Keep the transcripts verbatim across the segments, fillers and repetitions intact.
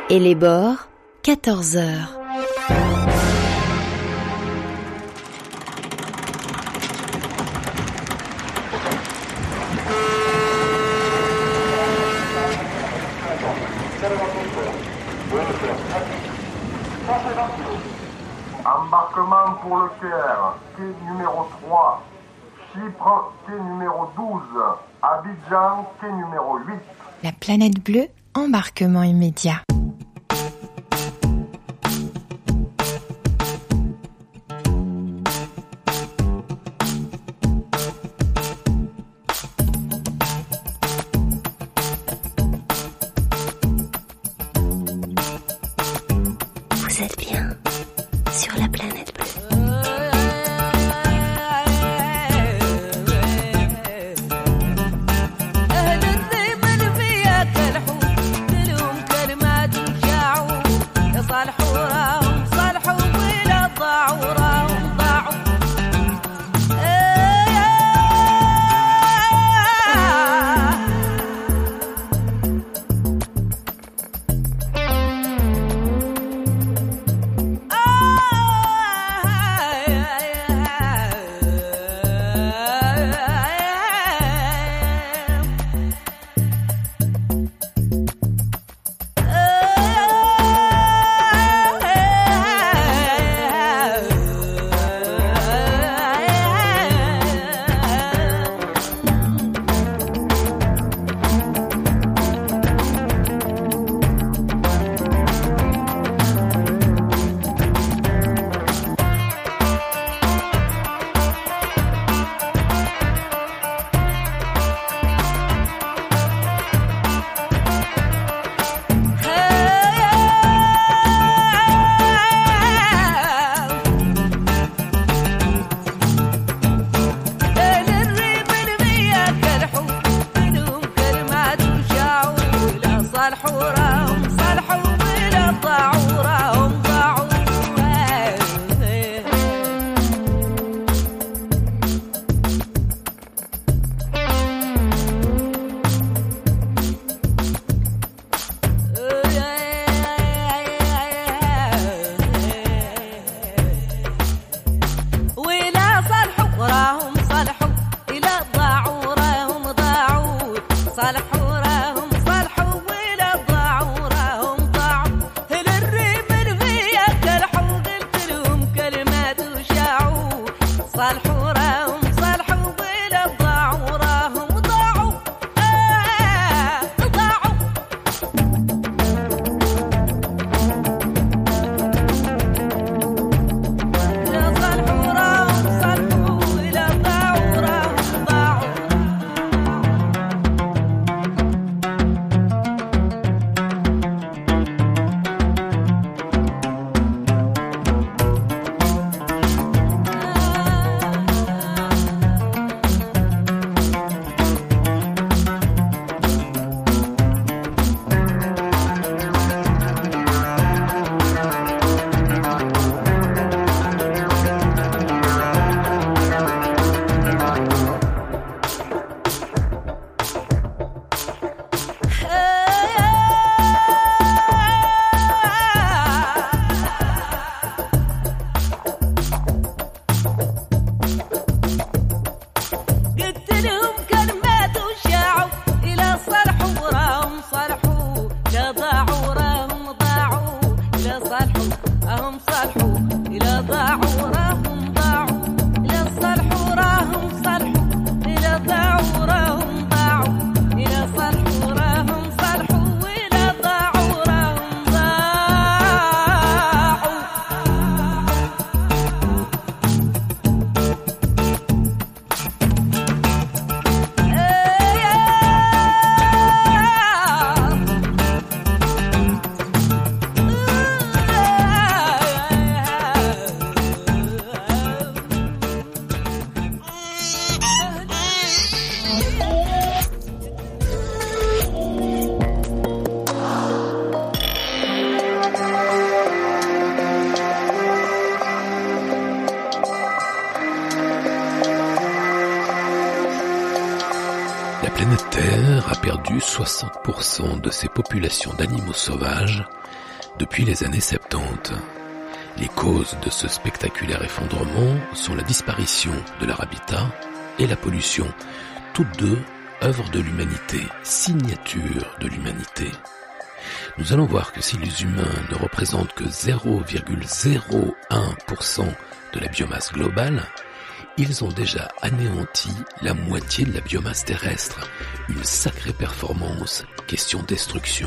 Et les bords, quatorze heures. Embarquement pour le Caire, quai numéro trois. Chypre, quai numéro douze. Abidjan, quai numéro huit. La planète bleue, embarquement immédiat. Vous êtes bien sur la planète bleue. صالحوا راهم صالحوا ولا ضاعوا perdu soixante pour cent de ses populations d'animaux sauvages depuis les années soixante-dix. Les causes de ce spectaculaire effondrement sont la disparition de leur habitat et la pollution, toutes deux œuvres de l'humanité, signature de l'humanité. Nous allons voir que si les humains ne représentent que zéro virgule zéro un pour cent de la biomasse globale, ils ont déjà anéanti la moitié de la biomasse terrestre. Une sacrée performance, question destruction.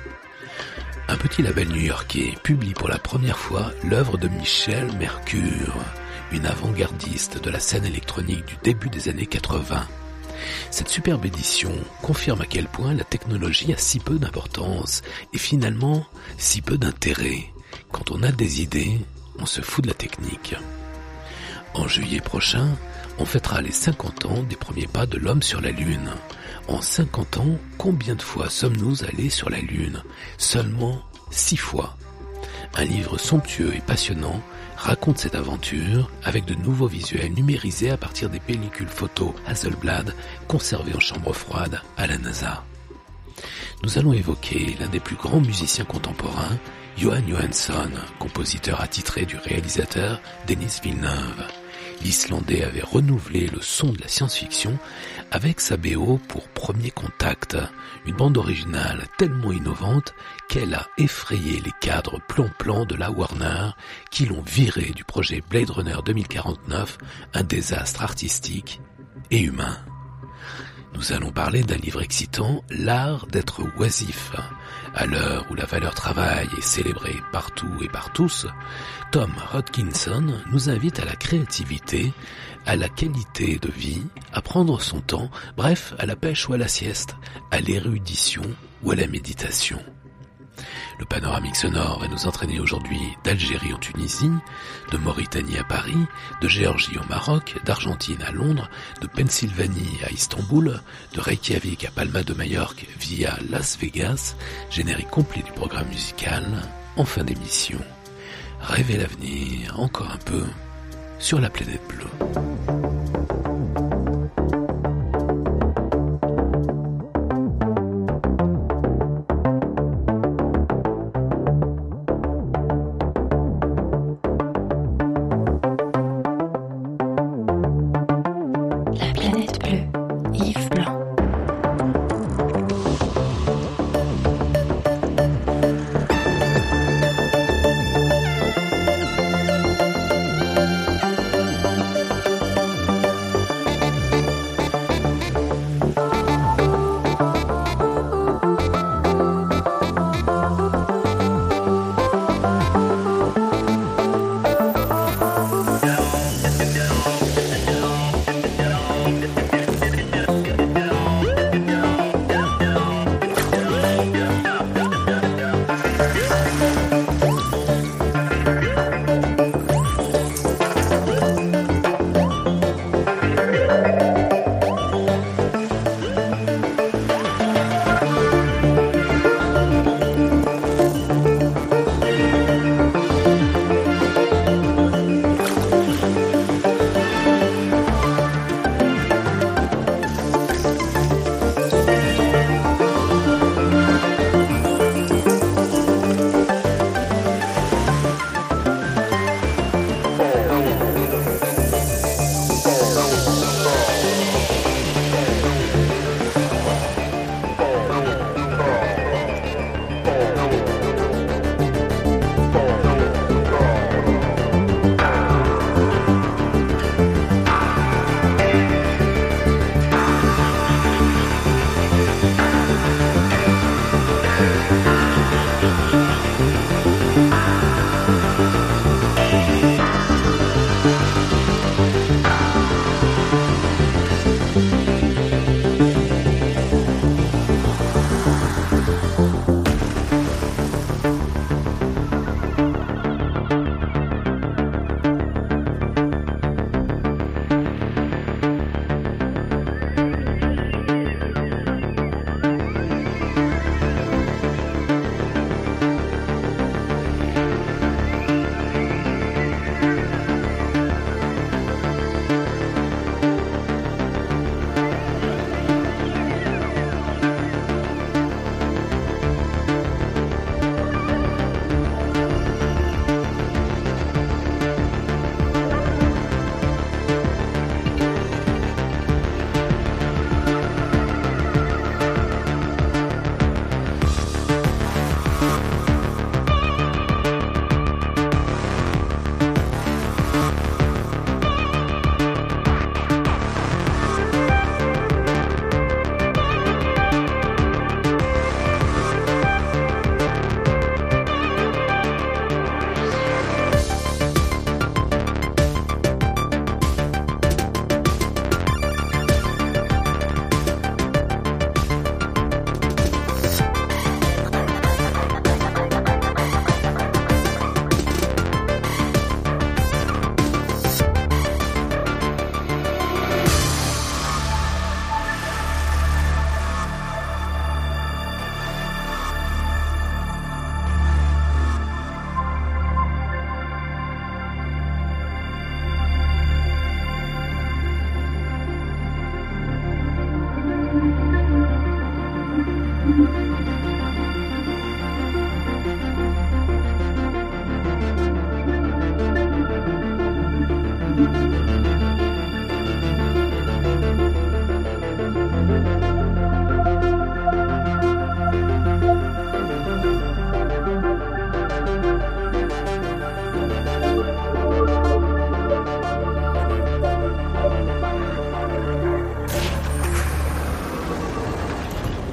Un petit label new-yorkais publie pour la première fois l'œuvre de Michel Mercure, une avant-gardiste de la scène électronique du début des années quatre-vingts. Cette superbe édition confirme à quel point la technologie a si peu d'importance et finalement si peu d'intérêt. Quand on a des idées, on se fout de la technique. En juillet prochain, on fêtera les cinquante ans des premiers pas de l'homme sur la Lune. En cinquante ans, combien de fois sommes-nous allés sur la Lune ? Seulement six fois. Un livre somptueux et passionnant raconte cette aventure avec de nouveaux visuels numérisés à partir des pellicules photo Hasselblad conservées en chambre froide à la NASA. Nous allons évoquer l'un des plus grands musiciens contemporains, Jóhann Jóhannsson, compositeur attitré du réalisateur Denis Villeneuve. L'Islandais avait renouvelé le son de la science-fiction avec sa B O pour Premier Contact, une bande originale tellement innovante qu'elle a effrayé les cadres plan-plan de la Warner qui l'ont viré du projet Blade Runner deux mille quarante-neuf, un désastre artistique et humain. Nous allons parler d'un livre excitant, L'art d'être oisif. À l'heure où la valeur travail est célébrée partout et par tous, Tom Hodkinson nous invite à la créativité, à la qualité de vie, à prendre son temps, bref, à la pêche ou à la sieste, à l'érudition ou à la méditation. Le panoramique sonore va nous entraîner aujourd'hui d'Algérie en Tunisie, de Mauritanie à Paris, de Géorgie au Maroc, d'Argentine à Londres, de Pennsylvanie à Istanbul, de Reykjavik à Palma de Majorque via Las Vegas, générique complet du programme musical, en fin d'émission. Rêvez l'avenir encore un peu sur la planète bleue.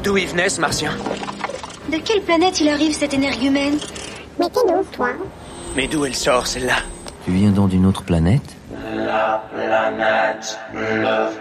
D'où il venait, ce martien? De quelle planète il arrive, cet énergumène? Mais t'es d'où, toi? Mais d'où elle sort, celle-là? Tu viens donc d'une autre planète? La planète bleue.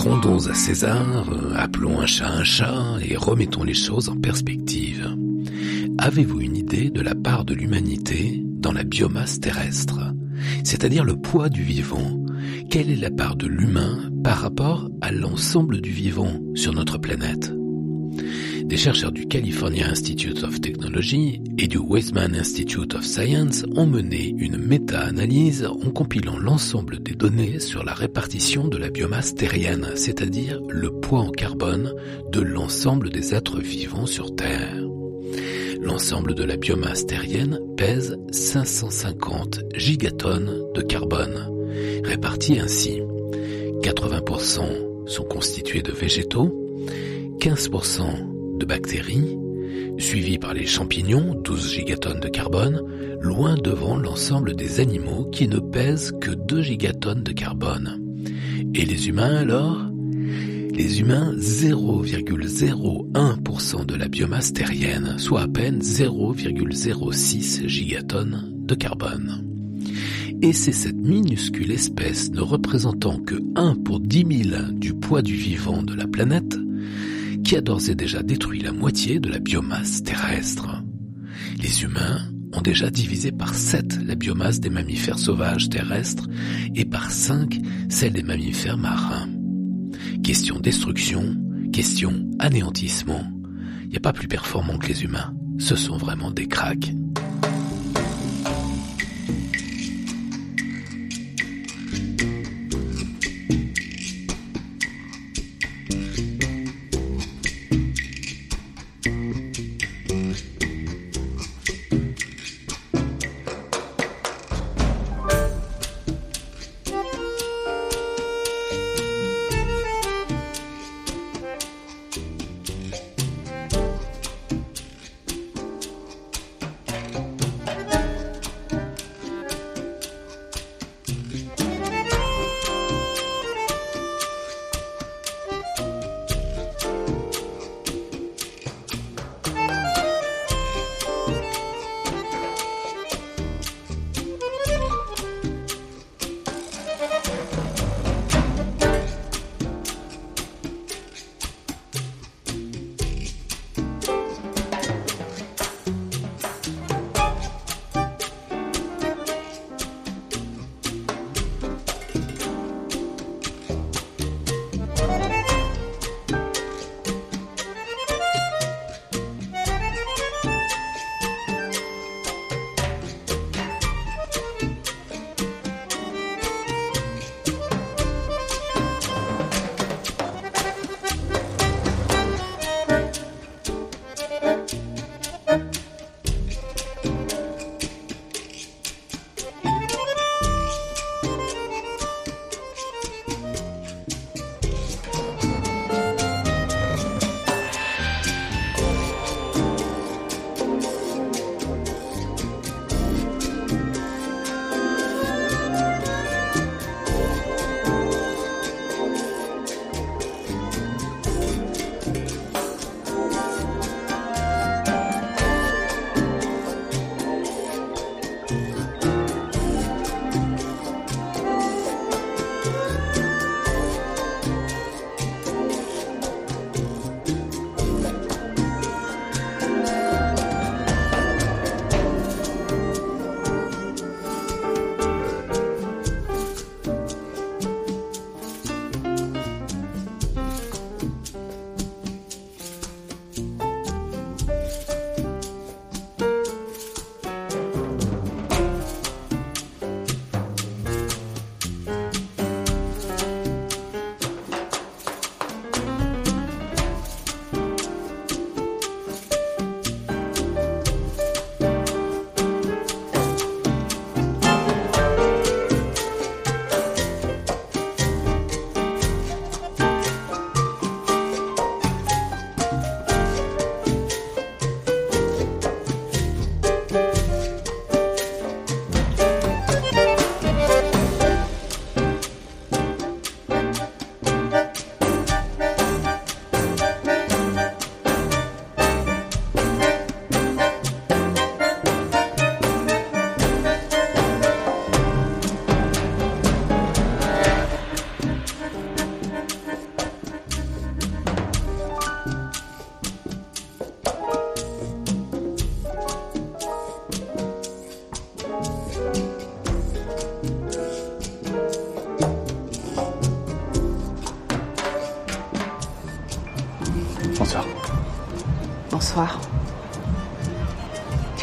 rendons à César, appelons un chat un chat et remettons les choses en perspective. Avez-vous une idée de la part de l'humanité dans la biomasse terrestre, c'est-à-dire le poids du vivant? Quelle est la part de l'humain par rapport à l'ensemble du vivant sur notre planète? Des chercheurs du California Institute of Technology et du Weizmann Institute of Science ont mené une méta-analyse en compilant l'ensemble des données sur la répartition de la biomasse terrienne, c'est-à-dire le poids en carbone de l'ensemble des êtres vivants sur Terre. L'ensemble de la biomasse terrienne pèse cinq cent cinquante gigatonnes de carbone, répartis ainsi. quatre-vingts pour cent sont constitués de végétaux, quinze pour cent de bactéries, suivis par les champignons, douze gigatonnes de carbone, loin devant l'ensemble des animaux qui ne pèsent que deux gigatonnes de carbone. Et les humains alors ? Les humains, zéro virgule zéro un pour cent de la biomasse terrienne, soit à peine zéro virgule zéro six gigatonnes de carbone. Et c'est cette minuscule espèce ne représentant que un pour dix mille du poids du vivant de la planète qui a d'ores et déjà détruit la moitié de la biomasse terrestre. Les humains ont déjà divisé par sept la biomasse des mammifères sauvages terrestres et par cinq celle des mammifères marins. Question destruction, question anéantissement. Il n'y a pas plus performant que les humains. Ce sont vraiment des cracks.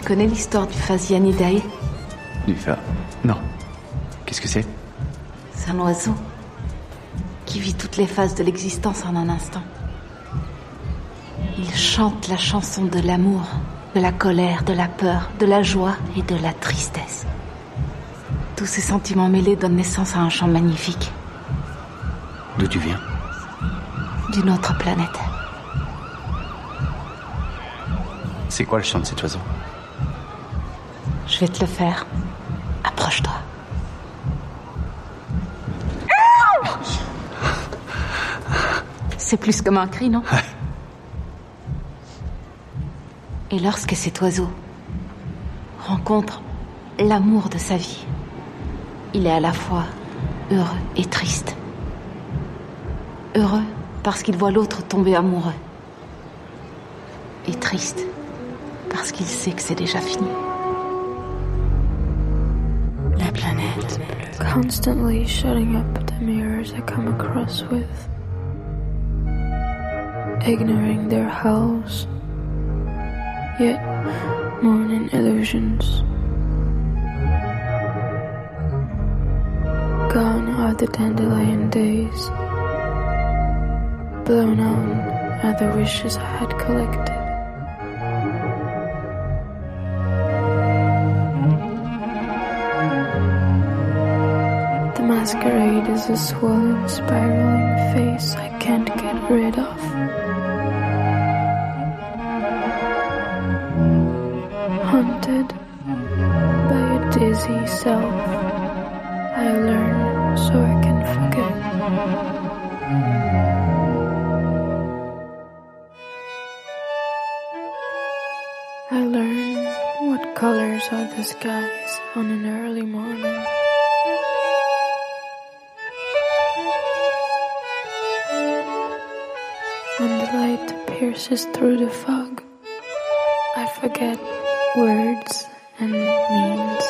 connais l'histoire du Phasianidae? Du fa... Non. Qu'est-ce que c'est? C'est un oiseau qui vit toutes les phases de l'existence en un instant. Il chante la chanson de l'amour, de la colère, de la peur, de la joie et de la tristesse. Tous ces sentiments mêlés donnent naissance à un chant magnifique. D'où tu viens? D'une autre planète. C'est quoi le chant de cet oiseau? Je vais te le faire. Approche-toi. C'est plus comme un cri, non? Ouais. Et lorsque cet oiseau rencontre l'amour de sa vie, il est à la fois heureux et triste. Heureux parce qu'il voit l'autre tomber amoureux. Et triste parce qu'il sait que c'est déjà fini. La planète bleue. Constantly shutting up the mirrors I come across with, ignoring their howls, yet mourning illusions. Gone are the dandelion days, blown on are the wishes I had collected. The masquerade is a swollen, spiraling face I can't get rid of. Haunted by a dizzy self, I learn so I can forget. I learn what colors are the skies on an early morning. When the light pierces through the fog, I forget words and means.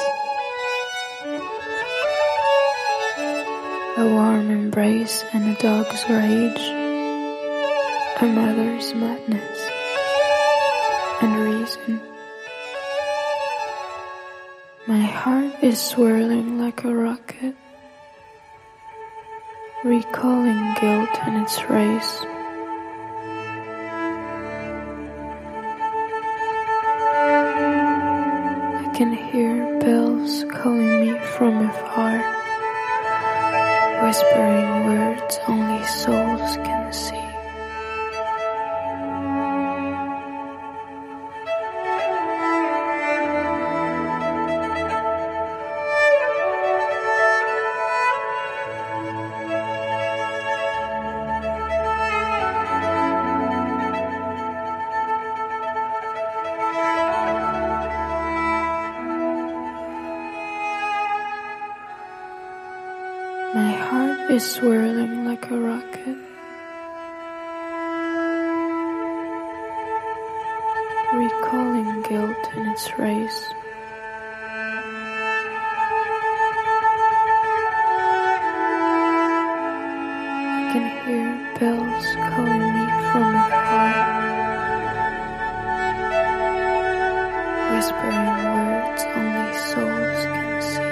A warm embrace and a dog's rage, a mother's madness and reason. My heart is swirling like a rocket, recalling guilt in its race. I can hear bells calling me from afar, whispering words only souls can see. My heart is swirling like a rocket, recalling guilt in its race. I can hear bells calling me from afar, whispering words only souls can see.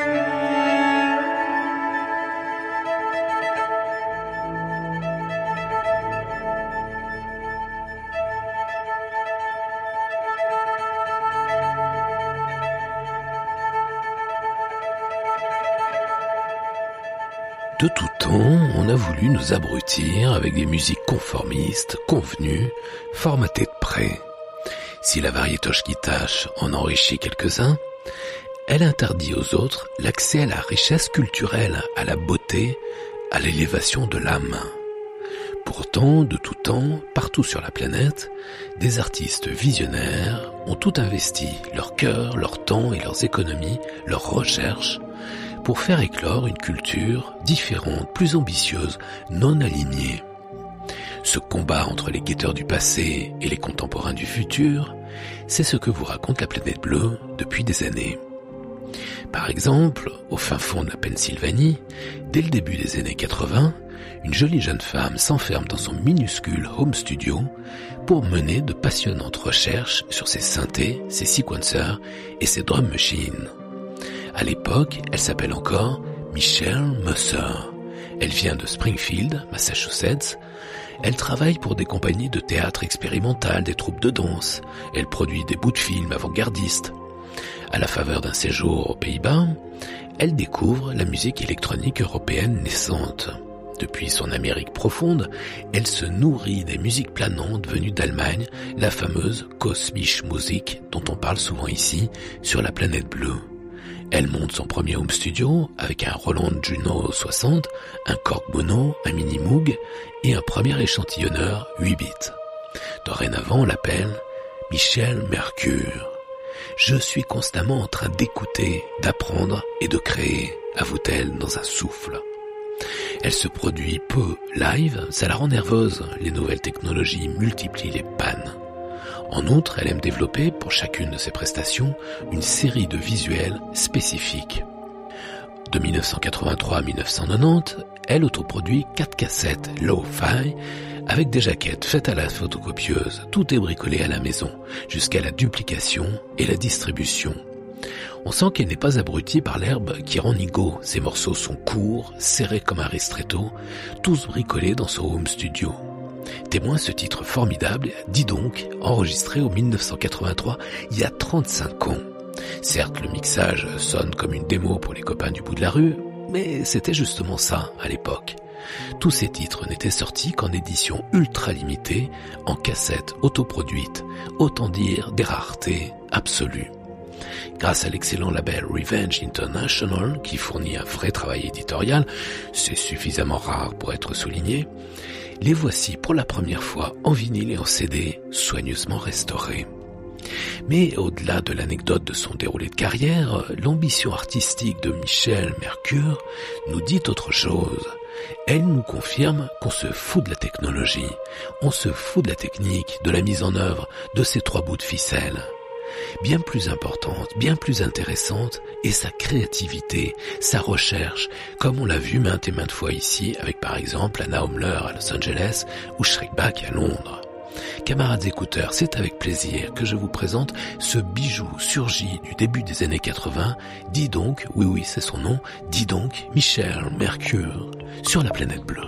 De tout temps, on a voulu nous abrutir avec des musiques conformistes, convenues, formatées de près. Si la variétoche qui tâche en enrichit quelques-uns, elle interdit aux autres l'accès à la richesse culturelle, à la beauté, à l'élévation de l'âme. Pourtant, de tout temps, partout sur la planète, des artistes visionnaires ont tout investi, leur cœur, leur temps et leurs économies, leurs recherches, pour faire éclore une culture différente, plus ambitieuse, non alignée. Ce combat entre les guetteurs du passé et les contemporains du futur, c'est ce que vous raconte la planète bleue depuis des années. Par exemple, au fin fond de la Pennsylvanie, dès le début des années quatre-vingts, une jolie jeune femme s'enferme dans son minuscule home studio pour mener de passionnantes recherches sur ses synthés, ses sequencers et ses drum machines. À l'époque, elle s'appelle encore Michelle Musser. Elle vient de Springfield, Massachusetts. Elle travaille pour des compagnies de théâtre expérimental, des troupes de danse. Elle produit des bouts de films avant-gardistes. À la faveur d'un séjour aux Pays-Bas, elle découvre la musique électronique européenne naissante. Depuis son Amérique profonde, elle se nourrit des musiques planantes venues d'Allemagne, la fameuse Kosmische Musik dont on parle souvent ici, sur la planète bleue. Elle monte son premier home studio avec un Roland Juno soixante, un Korg Mono, un Mini Moog et un premier échantillonneur huit bits. Dorénavant, on l'appelle Michelle Mercure. Je suis constamment en train d'écouter, d'apprendre et de créer, avoue-t-elle dans un souffle. Elle se produit peu live, ça la rend nerveuse. Les nouvelles technologies multiplient les pannes. En outre, elle aime développer, pour chacune de ses prestations, une série de visuels spécifiques. De mille neuf cent quatre-vingt-trois à mille neuf cent quatre-vingt-dix, elle autoproduit quatre cassettes low-fi avec des jaquettes faites à la photocopieuse. Tout est bricolé à la maison, jusqu'à la duplication et la distribution. On sent qu'elle n'est pas abrutie par l'herbe qui rend nigaud. Ses morceaux sont courts, serrés comme un ristretto, tous bricolés dans son home studio. Témoin ce titre formidable, Dis donc, enregistré en mille neuf cent quatre-vingt-trois, il y a trente-cinq ans. Certes, le mixage sonne comme une démo pour les copains du bout de la rue, mais c'était justement ça à l'époque. Tous ces titres n'étaient sortis qu'en édition ultra limitée, en cassette autoproduite, autant dire des raretés absolues. Grâce à l'excellent label Revenge International, qui fournit un vrai travail éditorial, c'est suffisamment rare pour être souligné, les voici pour la première fois en vinyle et en C D, soigneusement restaurés. Mais au-delà de l'anecdote de son déroulé de carrière, l'ambition artistique de Michelle Mercure nous dit autre chose. Elle nous confirme qu'on se fout de la technologie, on se fout de la technique, de la mise en œuvre, de ces trois bouts de ficelle. Bien plus importante, bien plus intéressante est sa créativité, sa recherche, comme on l'a vu maintes et maintes fois ici avec par exemple Anna Homler à Los Angeles ou Shrekback à Londres. Camarades écouteurs, c'est avec plaisir que je vous présente ce bijou surgi du début des années quatre-vingts, Dis donc, oui oui c'est son nom, Dis donc Michelle Mercure, sur la planète bleue.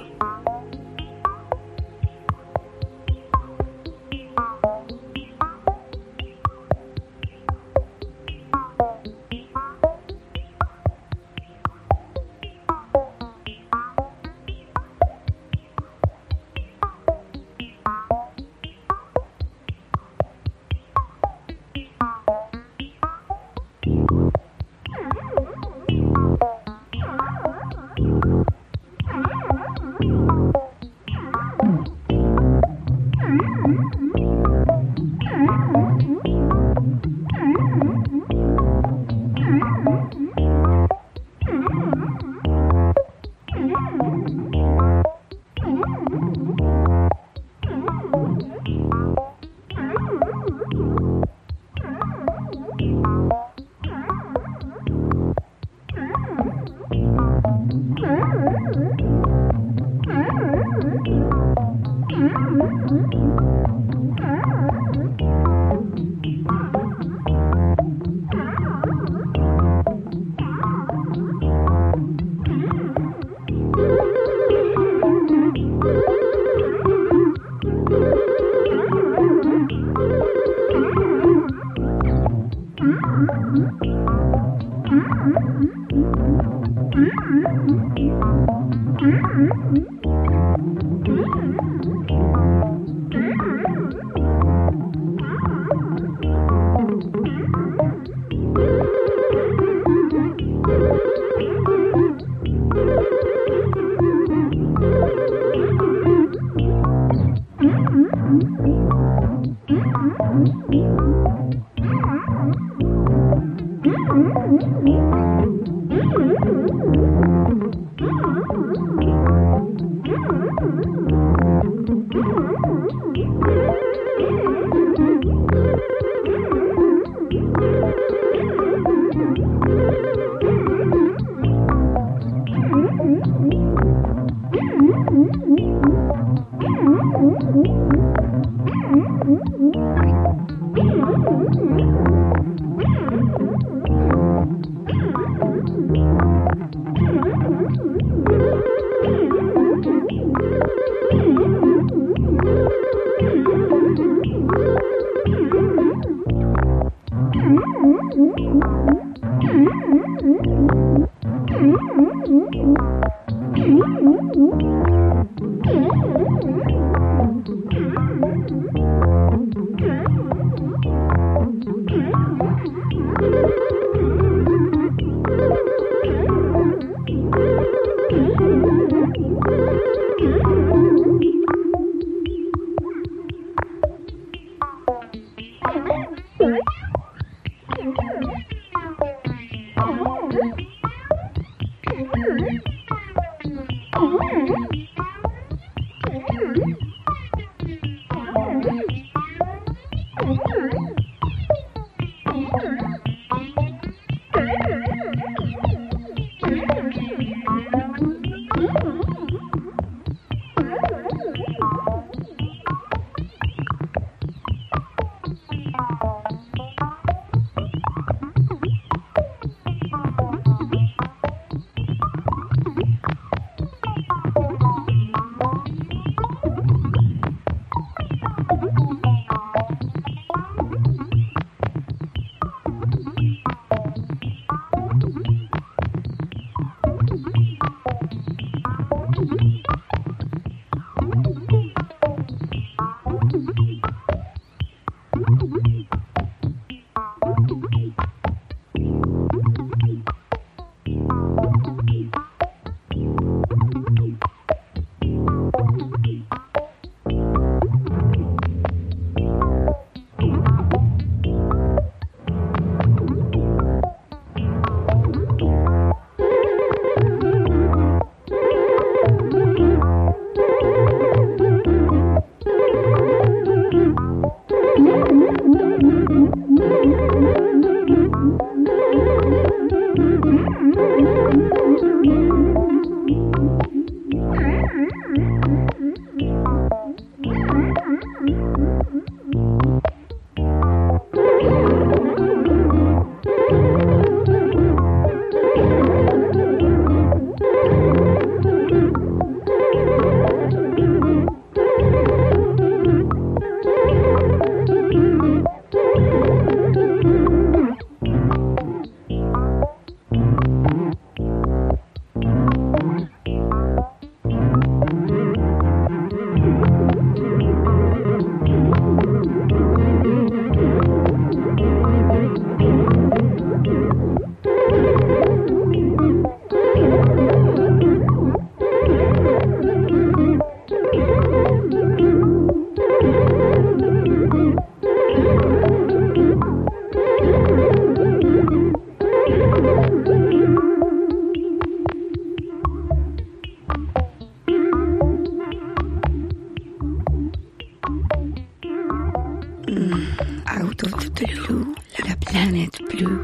Out of the blue, la planète bleue.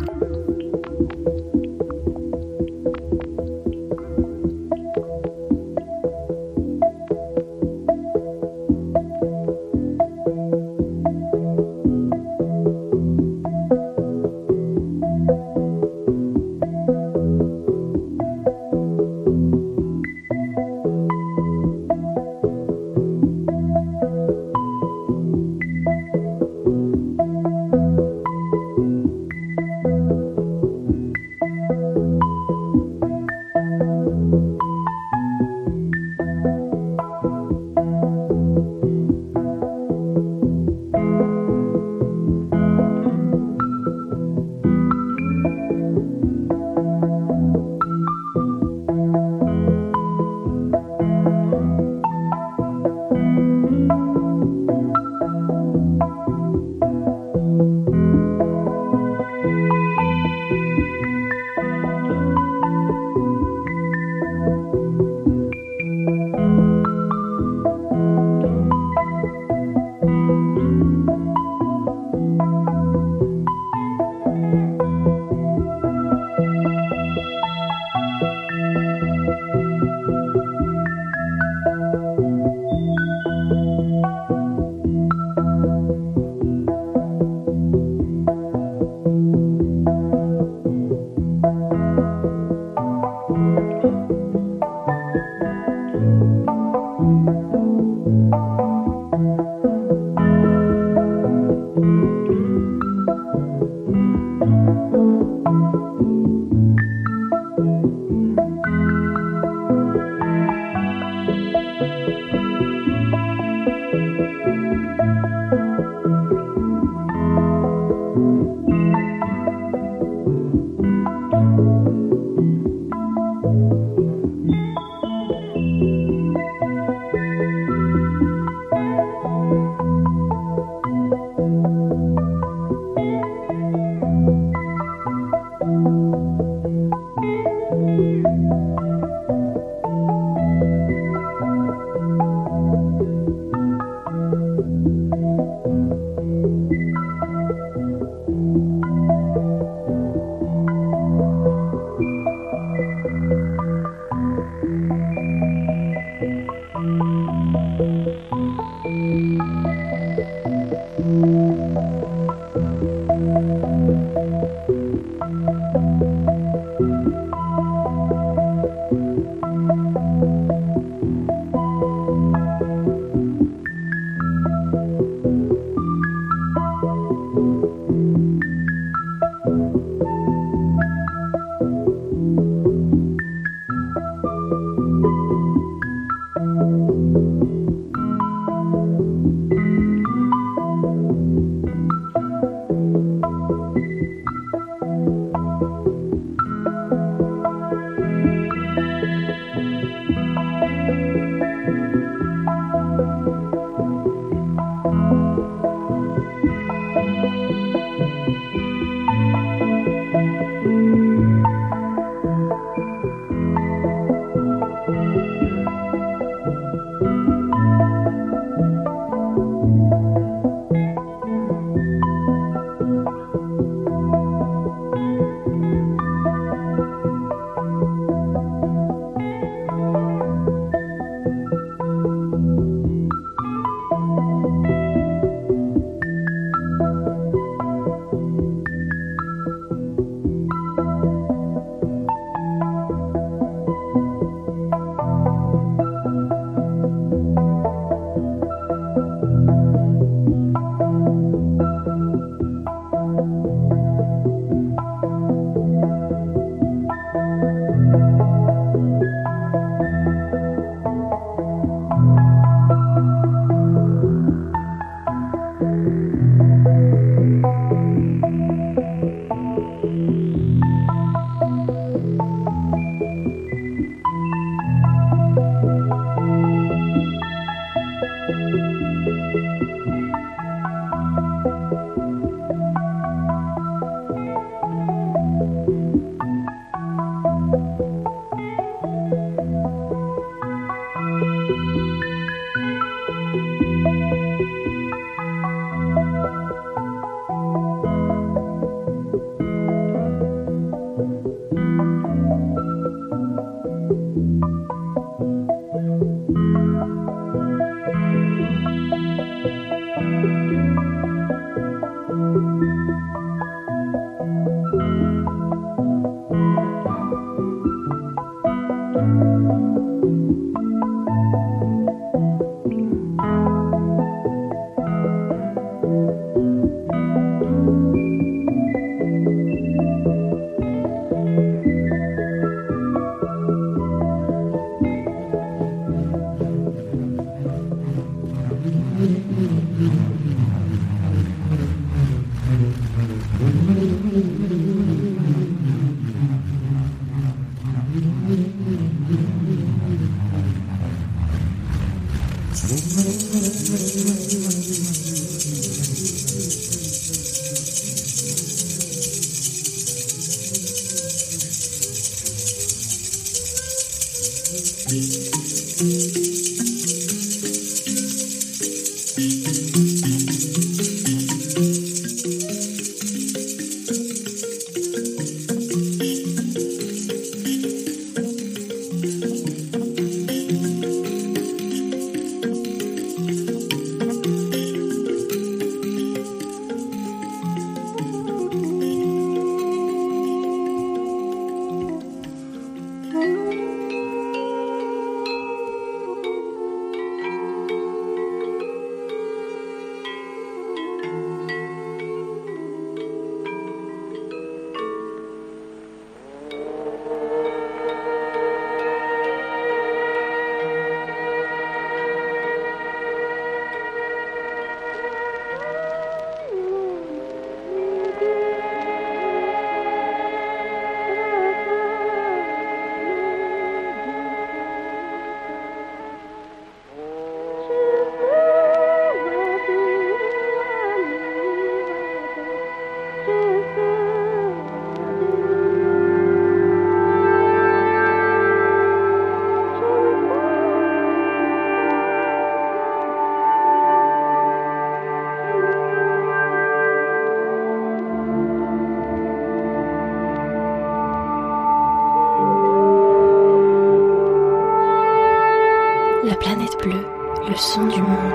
le son du monde.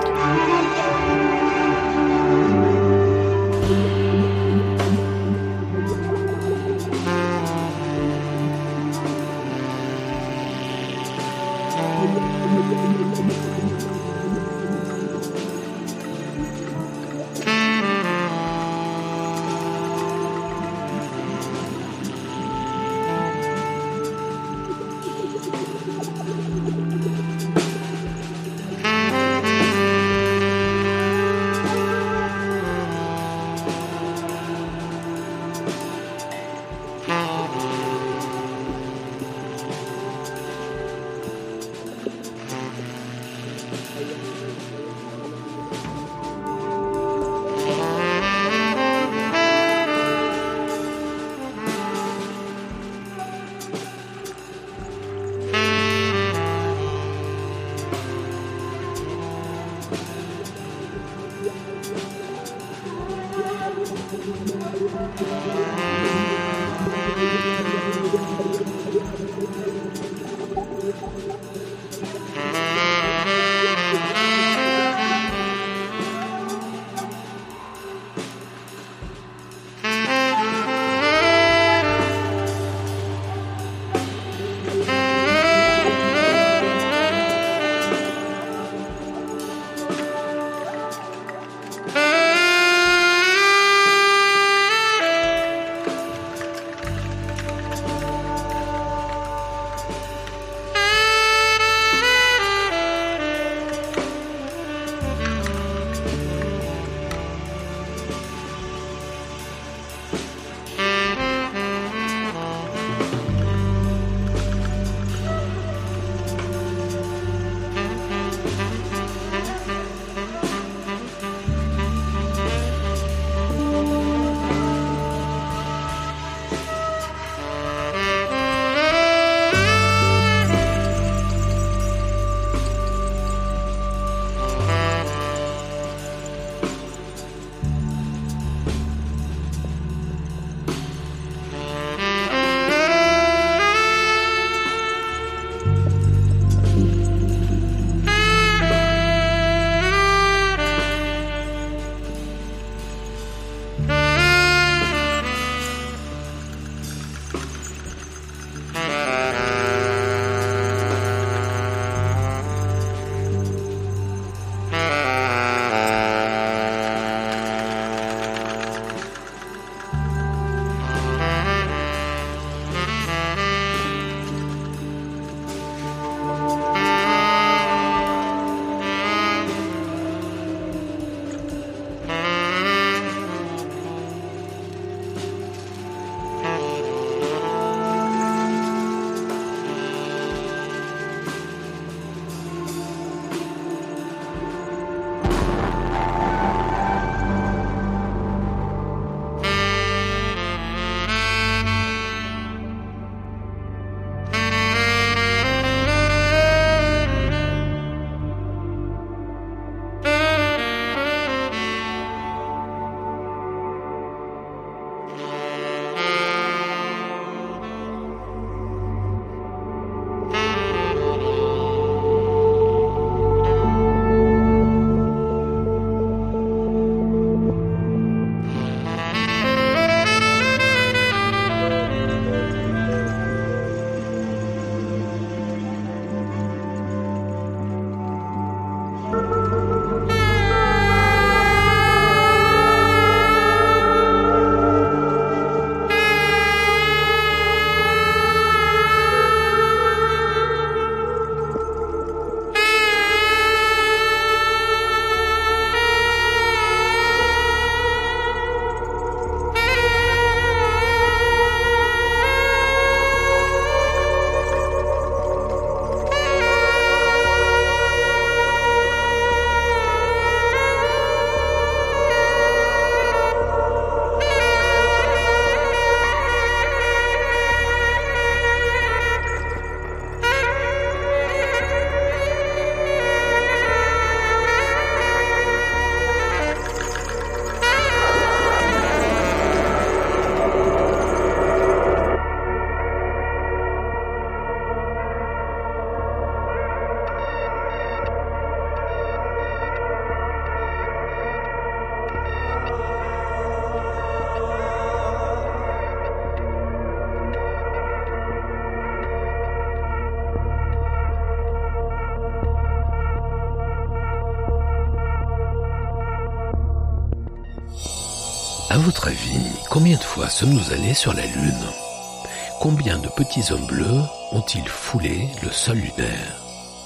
À votre avis, combien de fois sommes-nous allés sur la Lune ? Combien de petits hommes bleus ont-ils foulé le sol lunaire ?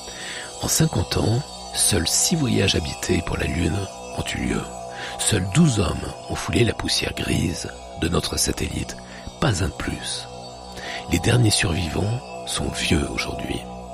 En cinquante ans, seuls six voyages habités pour la Lune ont eu lieu. Seuls douze hommes ont foulé la poussière grise de notre satellite, pas un de plus. Les derniers survivants sont vieux aujourd'hui.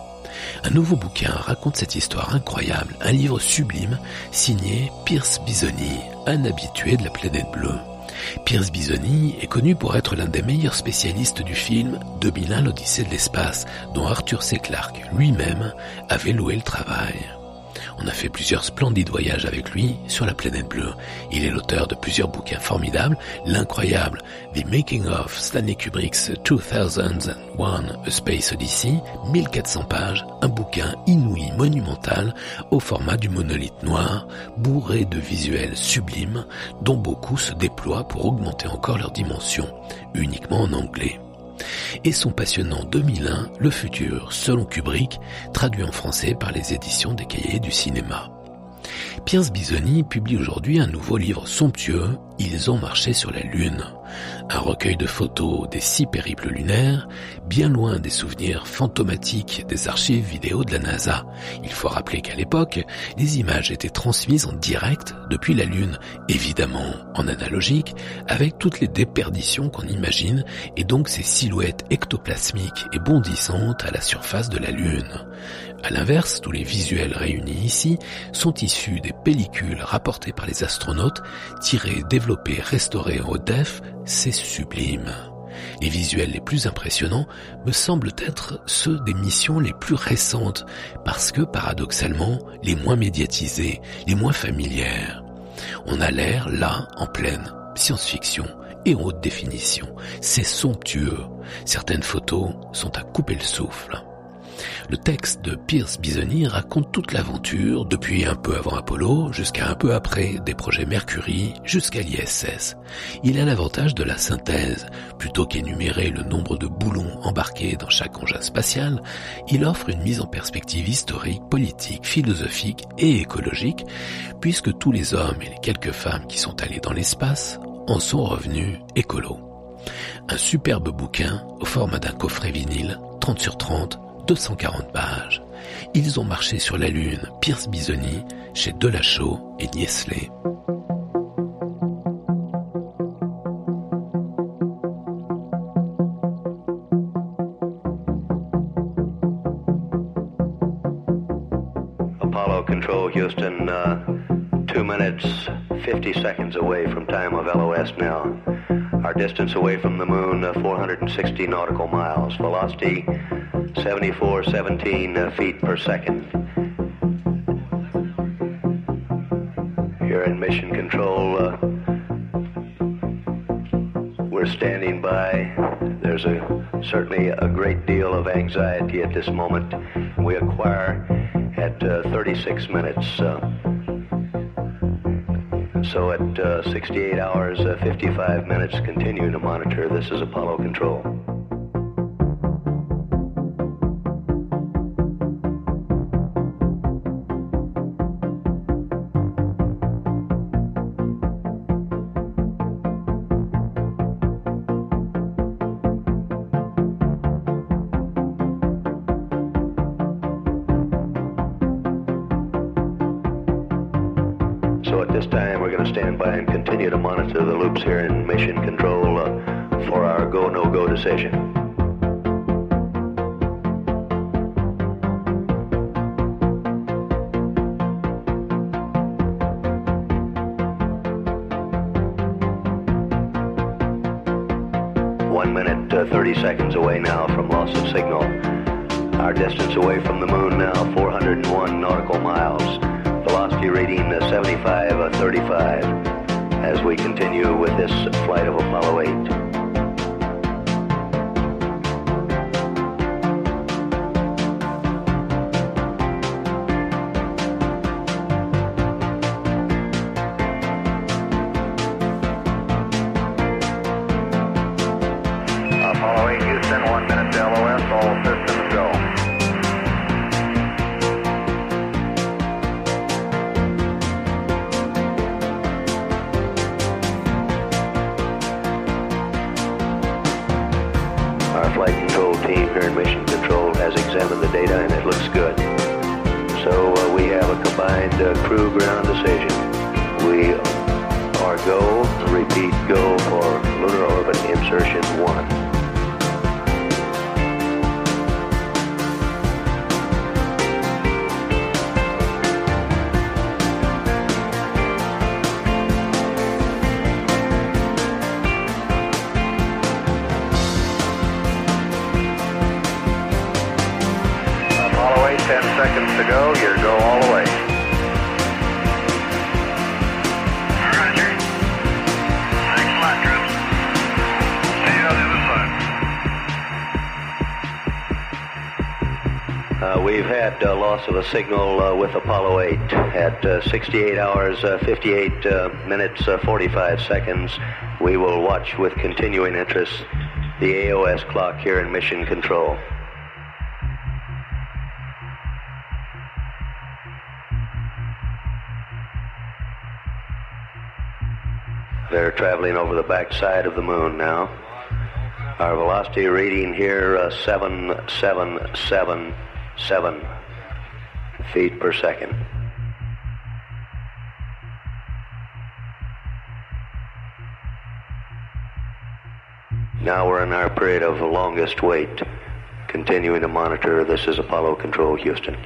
Un nouveau bouquin raconte cette histoire incroyable, un livre sublime signé Pierce Bisoni, un habitué de la planète bleue. Pierce Bisoni est connu pour être l'un des meilleurs spécialistes du film deux mille un l'Odyssée de l'espace, dont Arthur C. Clarke lui-même avait loué le travail. On a fait plusieurs splendides voyages avec lui sur la planète bleue. Il est l'auteur de plusieurs bouquins formidables, l'incroyable The Making of Stanley Kubrick's deux mille un A Space Odyssey, mille quatre cents pages, un bouquin inouï, monumental, au format du monolithe noir, bourré de visuels sublimes, dont beaucoup se déploient pour augmenter encore leur dimension, uniquement en anglais. Et son passionnant deux mille un, Le futur, selon Kubrick, traduit en français par les éditions des Cahiers du cinéma. Pierce Bisoni publie aujourd'hui un nouveau livre somptueux, Ils ont marché sur la Lune. Un recueil de photos des six périples lunaires, bien loin des souvenirs fantomatiques des archives vidéo de la NASA. Il faut rappeler qu'à l'époque, les images étaient transmises en direct depuis la Lune, évidemment en analogique, avec toutes les déperditions qu'on imagine, et donc ces silhouettes ectoplasmiques et bondissantes à la surface de la Lune. À l'inverse, tous les visuels réunis ici sont issus des pellicules rapportées par les astronautes, tirées, développées, restaurées en haute def. C'est sublime. Les visuels les plus impressionnants me semblent être ceux des missions les plus récentes, parce que, paradoxalement, les moins médiatisées, les moins familières. On a l'air, là, en pleine science-fiction et en haute définition. C'est somptueux. Certaines photos sont à couper le souffle. Le texte de Pierce Bisoni raconte toute l'aventure, depuis un peu avant Apollo jusqu'à un peu après des projets Mercury jusqu'à l'I S S. Il a l'avantage de la synthèse. Plutôt qu'énumérer le nombre de boulons embarqués dans chaque engin spatial, il offre une mise en perspective historique, politique, philosophique et écologique, puisque tous les hommes et les quelques femmes qui sont allés dans l'espace en sont revenus écolos. Un superbe bouquin au format d'un coffret vinyle, trente sur trente, deux cent quarante pages. Ils ont marché sur la Lune, Pierce Bisoni, chez Delachaux et Niesley. Apollo Control, Houston, uh, two minutes, fifty seconds away from time of L O S now. Our distance away from the moon, uh, four hundred sixty nautical miles. Velocity, seventy-four seventeen uh, feet per second. You're in mission control. Uh, we're standing by. There's a certainly a great deal of anxiety at this moment. We acquire at uh, thirty-six minutes. Uh, so at uh, sixty-eight hours, uh, fifty-five minutes, continue to monitor. This is Apollo Control. So at this time, we're going to stand by and continue to monitor the loops here in Mission Control uh, for our go, no-go decision. One minute, uh, thirty seconds away now from loss of signal. Our distance away from the moon now, four hundred one nautical miles. Velocity reading uh, seventy-five thirty-five as we continue with this flight of Apollo eight. Apollo eight, Houston, one minute to L O S, all systems go. Our flight control team here in Mission Control has examined the data and it looks good. So uh, we have a combined uh, crew ground decision. We are go, repeat, go for lunar orbit insertion one. ten seconds to go. Your go all the way. Roger. Thanks a lot, troops. See you on the other side. Uh, we've had uh, loss of a signal uh, with Apollo eight at uh, sixty-eight hours, uh, fifty-eight uh, minutes, uh, forty-five seconds. We will watch with continuing interest the A O S clock here in Mission Control. They're traveling over the backside of the moon now. Our velocity reading here, uh, seven seven seven seven feet per second. Now we're in our period of longest wait, continuing to monitor. This is Apollo Control, Houston.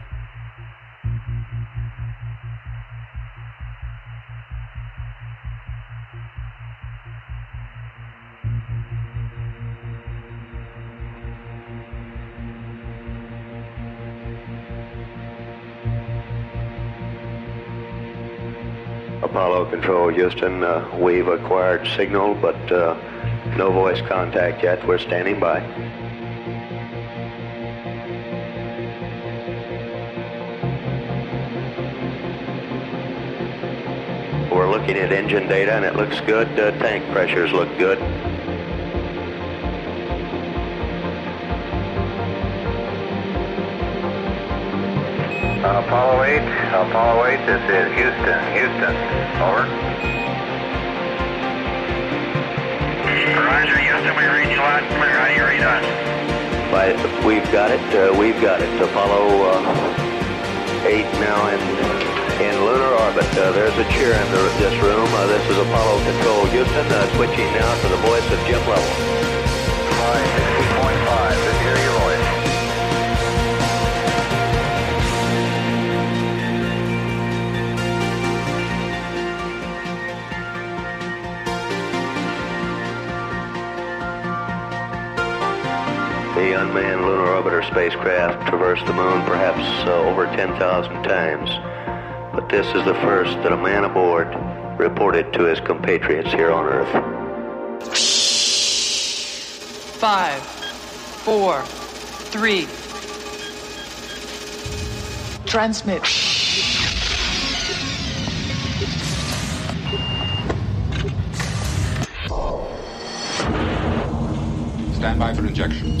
Apollo Control, Houston, uh, we've acquired signal, but uh, no voice contact yet. We're standing by. We're looking at engine data, and it looks good. Uh, tank pressures look good. Apollo eight, Apollo eight, this is Houston, Houston, over. Roger, Houston, we read you loud and clear. How do you read us? By, we've got it, uh, we've got it. Apollo uh, eight now in, in lunar orbit. Uh, there's a cheer in the, this room. Uh, this is Apollo Control, Houston, uh, switching now to the voice of Jim Lovell. five sixty point five, let's hear your voice. The unmanned lunar orbiter spacecraft traversed the moon perhaps uh, over ten thousand times, but this is the first that a man aboard reported to his compatriots here on Earth. Five, four, three. Transmit. Stand by for injection.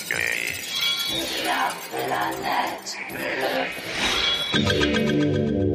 La planète bleue.